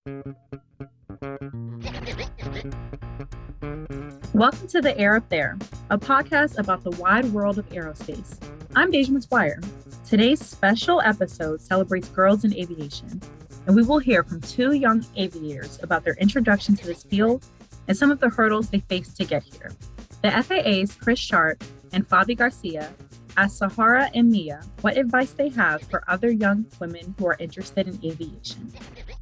Welcome to The Air Up There, a podcast about the wide world of aerospace. I'm Deja McGuire. Today's special episode celebrates girls in aviation, and we will hear from two young aviators about their introduction to this field and some of the hurdles they faced to get here. The FAA's Chris Sharp and Fabi Garcia asked Sahara and Mia what advice they have for other young women who are interested in aviation.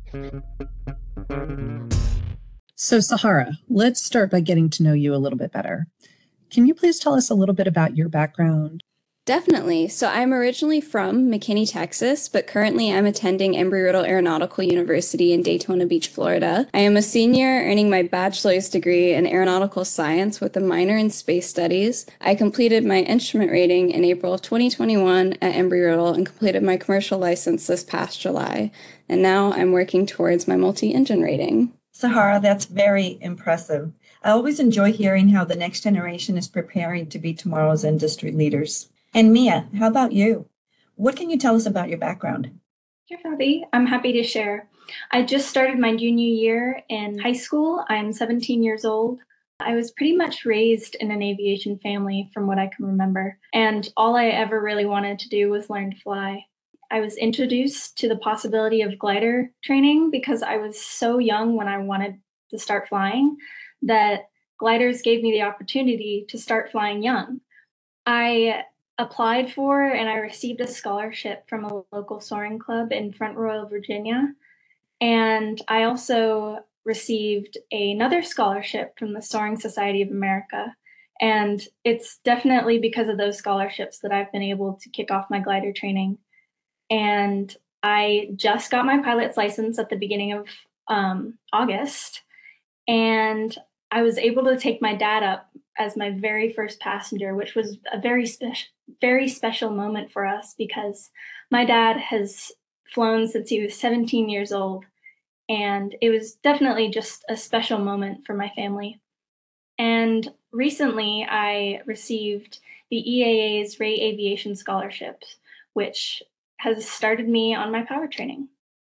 So, Sahara, let's start by getting to know you a little bit better. Can you please tell us a little bit about your background? Definitely. So I'm originally from McKinney, Texas, but currently I'm attending Embry-Riddle Aeronautical University in Daytona Beach, Florida. I am a senior earning my bachelor's degree in aeronautical science with a minor in space studies. I completed my instrument rating in April of 2021 at Embry-Riddle and completed my commercial license this past July. And now I'm working towards my multi-engine rating. Sahara, that's very impressive. I always enjoy hearing how the next generation is preparing to be tomorrow's industry leaders. And Mia, how about you? What can you tell us about your background? Sure, Fabi. I'm happy to share. I just started my junior year in high school. I'm 17 years old. I was pretty much raised in an aviation family from what I can remember. And all I ever really wanted to do was learn to fly. I was introduced to the possibility of glider training because I was so young when I wanted to start flying that gliders gave me the opportunity to start flying young. I applied for and I received a scholarship from a local soaring club in Front Royal, Virginia. And I also received another scholarship from the Soaring Society of America. And it's definitely because of those scholarships that I've been able to kick off my glider training. And I just got my pilot's license at the beginning of August. And I was able to take my dad up as my very first passenger, which was a very special moment for us because my dad has flown since he was 17 years old. And it was definitely just a special moment for my family. And recently I received the EAA's Ray Aviation Scholarship, which has started me on my power training.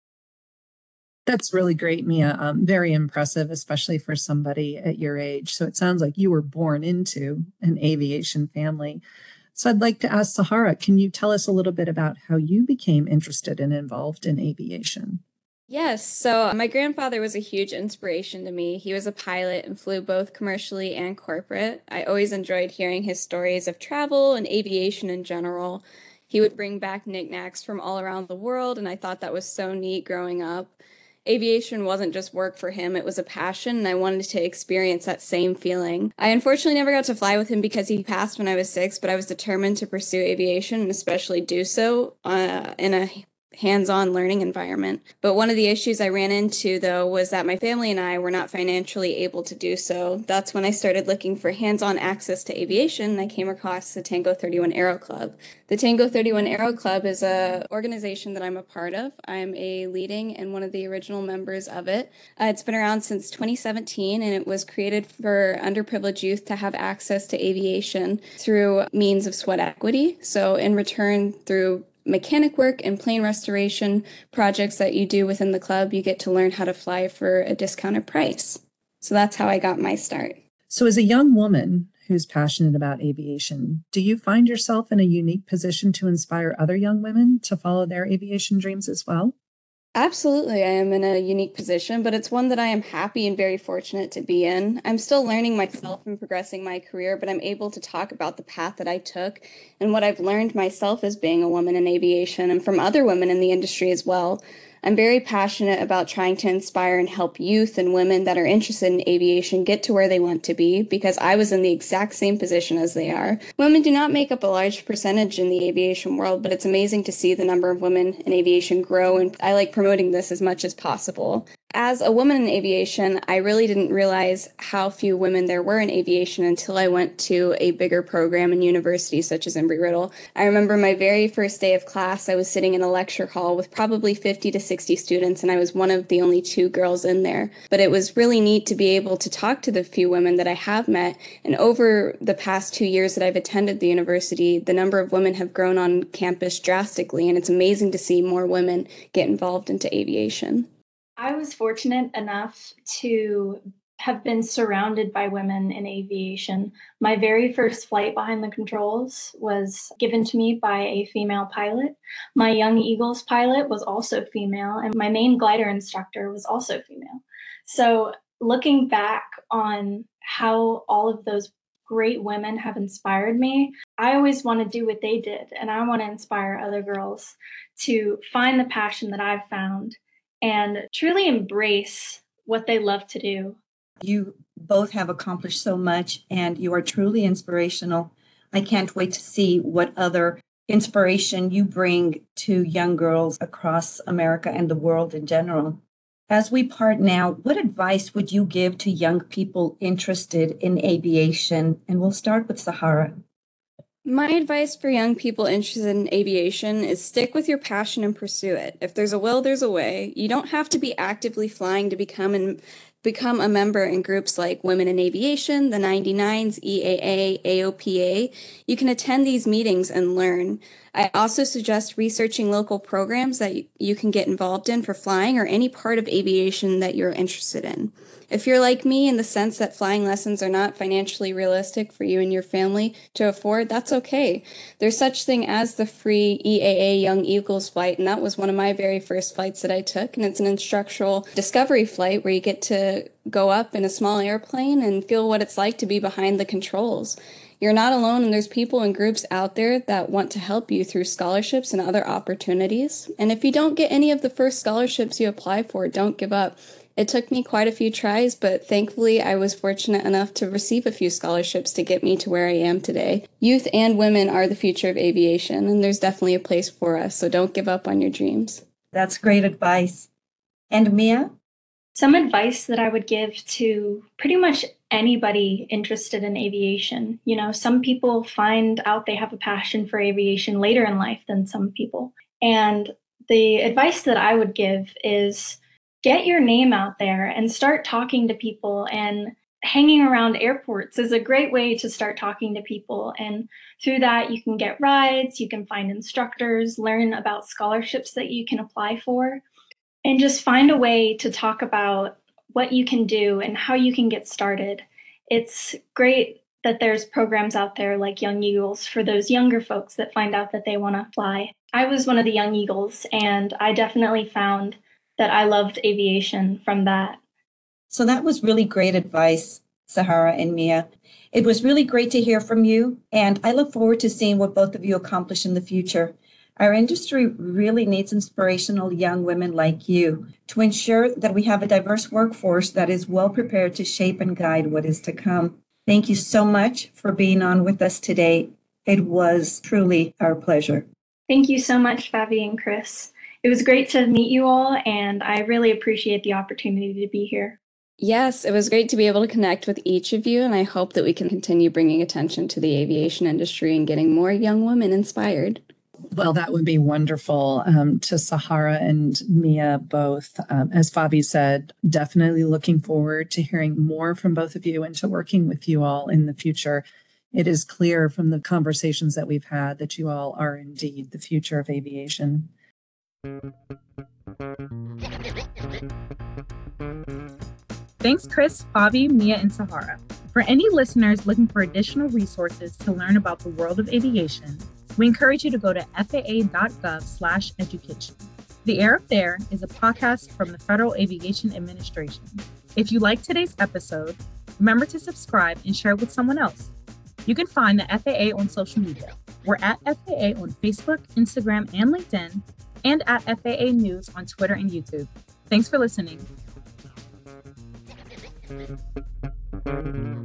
That's really great, Mia. Very impressive, especially for somebody at your age. So it sounds like you were born into an aviation family. So I'd like to ask Sahara, can you tell us a little bit about how you became interested and involved in aviation? Yes, so my grandfather was a huge inspiration to me. He was a pilot and flew both commercially and corporate. I always enjoyed hearing his stories of travel and aviation in general. He would bring back knickknacks from all around the world, and I thought that was so neat growing up. Aviation wasn't just work for him, it was a passion, and I wanted to experience that same feeling. I unfortunately never got to fly with him because he passed when I was 6, but I was determined to pursue aviation and especially do so in a hands-on learning environment. But one of the issues I ran into, though, was that my family and I were not financially able to do so. That's when I started looking for hands-on access to aviation, and I came across the Tango 31 Aero Club. The Tango 31 Aero Club is an organization that I'm a part of. I'm a leading and one of the original members of it. It's been around since 2017, and it was created for underprivileged youth to have access to aviation through means of sweat equity. So in return, through mechanic work and plane restoration projects that you do within the club, you get to learn how to fly for a discounted price. So that's how I got my start. So as a young woman who's passionate about aviation, do you find yourself in a unique position to inspire other young women to follow their aviation dreams as well? Absolutely, I am in a unique position, but it's one that I am happy and very fortunate to be in. I'm still learning myself and progressing my career, but I'm able to talk about the path that I took and what I've learned myself as being a woman in aviation and from other women in the industry as well. I'm very passionate about trying to inspire and help youth and women that are interested in aviation get to where they want to be because I was in the exact same position as they are. Women do not make up a large percentage in the aviation world, but it's amazing to see the number of women in aviation grow, and I like promoting this as much as possible. As a woman in aviation, I really didn't realize how few women there were in aviation until I went to a bigger program in universities such as Embry-Riddle. I remember my very first day of class, I was sitting in a lecture hall with probably 50 to 60 students, and I was one of the only 2 girls in there. But it was really neat to be able to talk to the few women that I have met, and over the past 2 years that I've attended the university, the number of women have grown on campus drastically, and it's amazing to see more women get involved into aviation. I was fortunate enough to have been surrounded by women in aviation. My very first flight behind the controls was given to me by a female pilot. My Young Eagles pilot was also female, and my main glider instructor was also female. So, looking back on how all of those great women have inspired me, I always want to do what they did, and I want to inspire other girls to find the passion that I've found and truly embrace what they love to do. You both have accomplished so much and you are truly inspirational. I can't wait to see what other inspiration you bring to young girls across America and the world in general. As we part now, what advice would you give to young people interested in aviation? And we'll start with Sahara. My advice for young people interested in aviation is stick with your passion and pursue it. If there's a will, there's a way. You don't have to be actively flying to become a member in groups like Women in Aviation, the 99s, EAA, AOPA. You can attend these meetings and learn. I also suggest researching local programs that you can get involved in for flying or any part of aviation that you're interested in. If you're like me in the sense that flying lessons are not financially realistic for you and your family to afford, that's okay. There's such thing as the free EAA Young Eagles flight, and that was one of my very first flights that I took, and it's an instructional discovery flight where you get to go up in a small airplane and feel what it's like to be behind the controls. You're not alone, and there's people and groups out there that want to help you through scholarships and other opportunities. And if you don't get any of the first scholarships you apply for, don't give up. It took me quite a few tries, but thankfully I was fortunate enough to receive a few scholarships to get me to where I am today. Youth and women are the future of aviation, and there's definitely a place for us, so don't give up on your dreams. That's great advice. And Mia? Some advice that I would give to pretty much anybody interested in aviation. You know, some people find out they have a passion for aviation later in life than some people. And the advice that I would give is get your name out there and start talking to people, and hanging around airports is a great way to start talking to people. And through that, you can get rides, you can find instructors, learn about scholarships that you can apply for, and just find a way to talk about what you can do and how you can get started. It's great that there's programs out there like Young Eagles for those younger folks that find out that they want to fly. I was one of the Young Eagles, and I definitely found that I loved aviation from that. So that was really great advice, Sahara and Mia. It was really great to hear from you, and I look forward to seeing what both of you accomplish in the future. Our industry really needs inspirational young women like you to ensure that we have a diverse workforce that is well prepared to shape and guide what is to come. Thank you so much for being on with us today. It was truly our pleasure. Thank you so much, Fabi and Chris. It was great to meet you all, and I really appreciate the opportunity to be here. Yes, it was great to be able to connect with each of you, and I hope that we can continue bringing attention to the aviation industry and getting more young women inspired. Well, that would be wonderful. To Sahara and Mia both, as Fabi said, definitely looking forward to hearing more from both of you and to working with you all in the future. It is clear from the conversations that we've had that you all are indeed the future of aviation. Thanks, Chris, Fabi, Mia, and Sahara. For any listeners looking for additional resources to learn about the world of aviation, we encourage you to go to faa.gov/education. The Air Up There is a podcast from the Federal Aviation Administration. If you like today's episode, remember to subscribe and share it with someone else. You can find the FAA on social media. We're at FAA on Facebook, Instagram, and LinkedIn, and at FAA News on Twitter and YouTube. Thanks for listening.